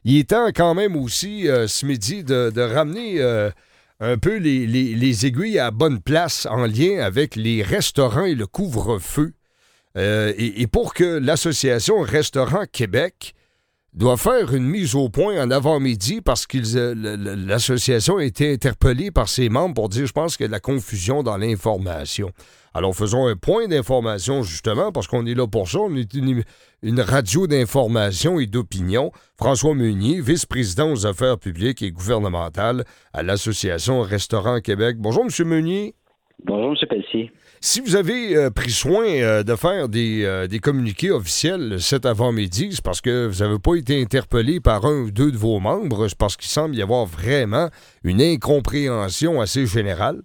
il est temps quand même aussi, ce midi, de ramener un peu les aiguilles à la bonne place en lien avec les restaurants et le couvre-feu. Et pour que l'Association Restaurants Québec doit faire une mise au point en avant-midi parce que l'association a été interpellée par ses membres pour dire, je pense qu'il y a de la confusion dans l'information. Alors, faisons un point d'information, justement, parce qu'on est là pour ça. On est une radio d'information et d'opinion. François Meunier, vice-président aux affaires publiques et gouvernementales à l'Association Restaurants Québec. Bonjour, M. Meunier. Bonjour, M. Pelletier. Si vous avez pris soin de faire des communiqués officiels cet avant-midi, c'est parce que vous n'avez pas été interpellé par un ou deux de vos membres. C'est parce qu'il semble y avoir vraiment une incompréhension assez générale.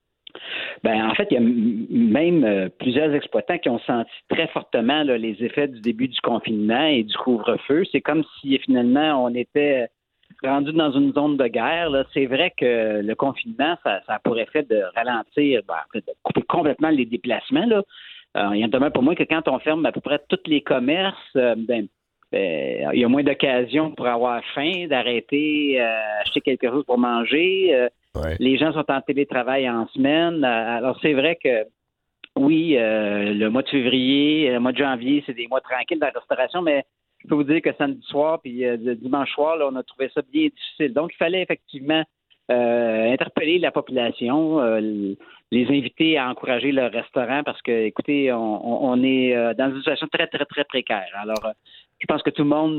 En fait, il y a même plusieurs exploitants qui ont senti très fortement là, les effets du début du confinement et du couvre-feu. C'est comme si finalement on était rendu dans une zone de guerre. Là. C'est vrai que le confinement, ça a pour effet de ralentir, de couper complètement les déplacements. Là. Il y en demeure pour moi que quand on ferme à peu près tous les commerces, il y a moins d'occasions pour avoir faim, d'arrêter, acheter quelque chose pour manger. Ouais. Les gens sont en télétravail en semaine. Alors, c'est vrai que, oui, le mois de février, le mois de janvier, c'est des mois tranquilles dans la restauration, mais je peux vous dire que samedi soir puis dimanche soir, là, on a trouvé ça bien difficile. Donc, il fallait effectivement interpeller la population, les inviter à encourager leur restaurant parce que, écoutez, on est dans une situation très, très, très précaire. Alors, je pense que tout le monde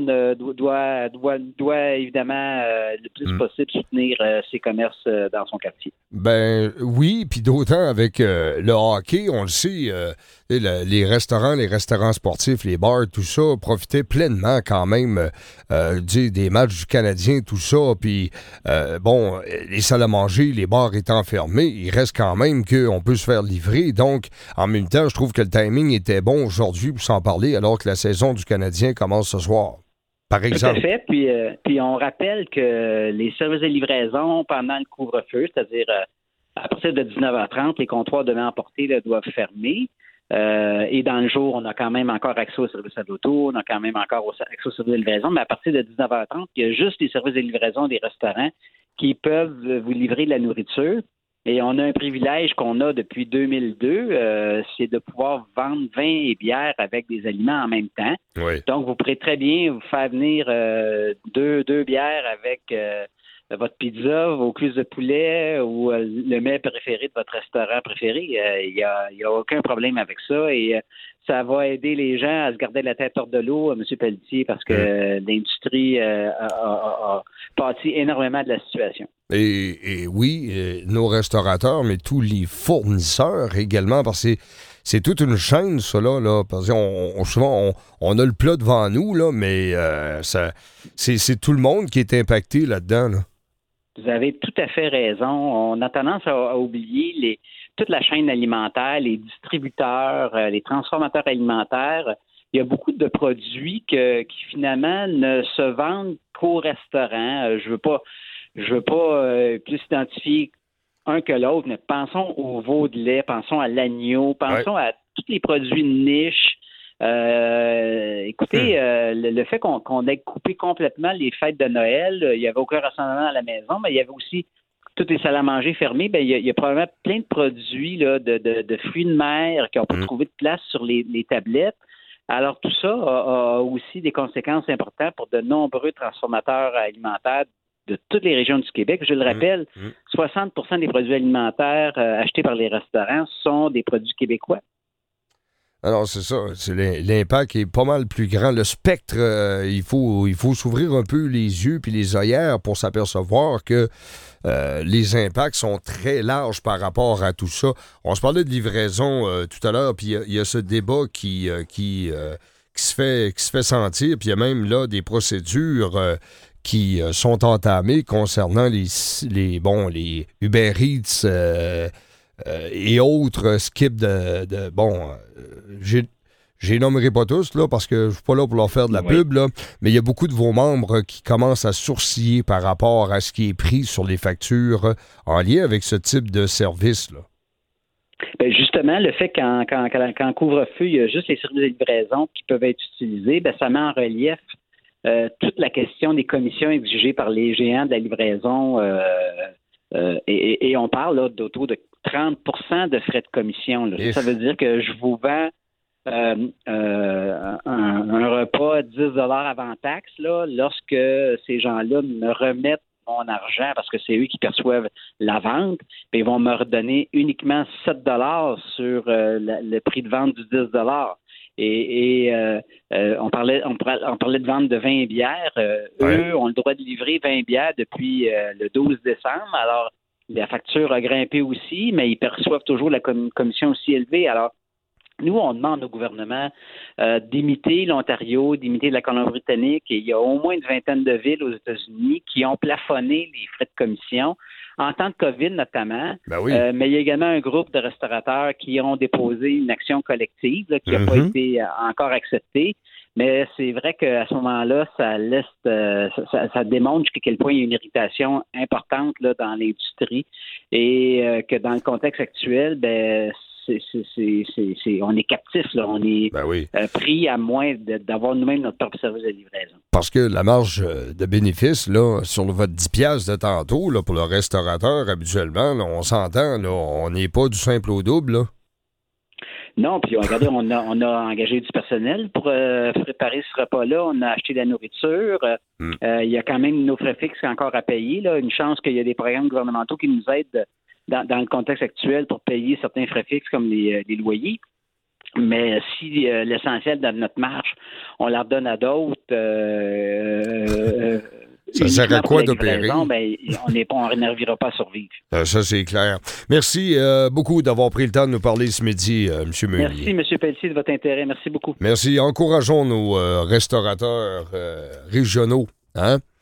doit évidemment le plus possible soutenir ses commerces dans son quartier. Ben oui, puis d'autant avec le hockey, on le sait, les restaurants sportifs, les bars, tout ça, profitaient pleinement quand même des matchs du Canadien, tout ça. Puis les salles à manger, les bars étant fermés, il reste quand même qu'on peut se faire livrer. Donc, en même temps, je trouve que le timing était bon aujourd'hui pour s'en parler, alors que la saison du Canadien commence ce soir. Par exemple. Tout à fait. Puis on rappelle que les services de livraison pendant le couvre-feu, c'est-à-dire à partir de 19h30, les comptoirs devaient emporter doivent fermer. Et dans le jour, on a quand même encore accès aux services à l'auto, on a quand même encore accès aux services de livraison, mais à partir de 19h30, il y a juste les services de livraison des restaurants qui peuvent vous livrer de la nourriture. Et on a un privilège qu'on a depuis 2002, c'est de pouvoir vendre vin et bière avec des aliments en même temps. Oui. Donc, vous pourrez très bien vous faire venir deux bières avec votre pizza, vos cuisses de poulet ou le mets préféré de votre restaurant préféré. Il y a aucun problème avec ça. Et ça va aider les gens à se garder la tête hors de l'eau, M. Pelletier, parce que l'industrie a pâti énormément de la situation. Et oui, nos restaurateurs, mais tous les fournisseurs également, parce que c'est toute une chaîne, ça, là parce que souvent, on a le plat devant nous, là, mais c'est tout le monde qui est impacté là-dedans, là. Vous avez tout à fait raison. On a tendance à oublier toute la chaîne alimentaire, les distributeurs, les transformateurs alimentaires. Il y a beaucoup de produits qui finalement ne se vendent qu'au restaurant. Je veux pas plus identifier un que l'autre, mais pensons au veau de lait, pensons à l'agneau, pensons à tous les produits de niche. Écoutez, le fait qu'on ait coupé complètement les fêtes de Noël, il n'y avait aucun rassemblement à la maison, mais il y avait aussi toutes les salles à manger fermées. Il y a probablement plein de produits là, de fruits de mer qui n'ont pas trouvé de place sur les tablettes. Alors, tout ça a aussi des conséquences importantes pour de nombreux transformateurs alimentaires de toutes les régions du Québec. Je le rappelle, 60% des produits alimentaires achetés par les restaurants sont des produits québécois. Alors, c'est ça. L'impact est pas mal plus grand. Le spectre, il faut s'ouvrir un peu les yeux puis les œillères pour s'apercevoir que les impacts sont très larges par rapport à tout ça. On se parlait de livraison tout à l'heure, puis il y a ce débat qui se fait sentir, puis il y a même là des procédures qui sont entamées concernant les Uber Eats et autres skips j'ai nommerai pas tous là, parce que je suis pas là pour leur faire de la pub, là, mais il y a beaucoup de vos membres qui commencent à sourciller par rapport à ce qui est pris sur les factures en lien avec ce type de service-là. Bien, justement, le fait qu'en couvre-feu, il y a juste les services de livraison qui peuvent être utilisés, ça met en relief toute la question des commissions exigées par les géants de la livraison, et on parle là, d'autour de 30 de frais de commission. Là. Ça veut dire que je vous vends un repas à 10 avant taxe là, lorsque ces gens-là me remettent mon argent parce que c'est eux qui perçoivent la vente, puis ils vont me redonner uniquement 7 sur le prix de vente du 10 on parlait de vente de vin et bière. Eux ont le droit de livrer 20 bières depuis le 12 décembre. Alors, la facture a grimpé aussi, mais ils perçoivent toujours la commission aussi élevée. Alors, nous, on demande au gouvernement d'imiter l'Ontario, d'imiter la Colombie-Britannique. Et il y a au moins une vingtaine de villes aux États-Unis qui ont plafonné les frais de commission, en temps de COVID notamment. Ben oui. Mais il y a également un groupe de restaurateurs qui ont déposé une action collective là, qui n'a pas été encore acceptée. Mais c'est vrai qu'à ce moment-là, ça laisse, ça démontre jusqu'à quel point il y a une irritation importante là, dans l'industrie et que dans le contexte actuel, ben on est captif, là, on est pris à moins d'avoir nous-mêmes notre propre service de livraison. Parce que la marge de bénéfice, là, sur votre 10 piastres de tantôt, là, pour le restaurateur, habituellement, là, on s'entend, là, on n'est pas du simple au double, là. Non, puis regardez, on a engagé du personnel pour préparer ce repas-là. On a acheté de la nourriture. Il y a quand même nos frais fixes encore à payer. Là. Une chance qu'il y a des programmes gouvernementaux qui nous aident dans le contexte actuel pour payer certains frais fixes comme les loyers. Mais si l'essentiel de notre marge, on la redonne à d'autres, ça sert à quoi d'opérer? Ben, on n'arrivera pas à survivre. Ça, c'est clair. Merci beaucoup d'avoir pris le temps de nous parler ce midi, M. Meunier. Merci, M. Pelletier, de votre intérêt. Merci beaucoup. Merci. Encourageons nos restaurateurs régionaux. Hein?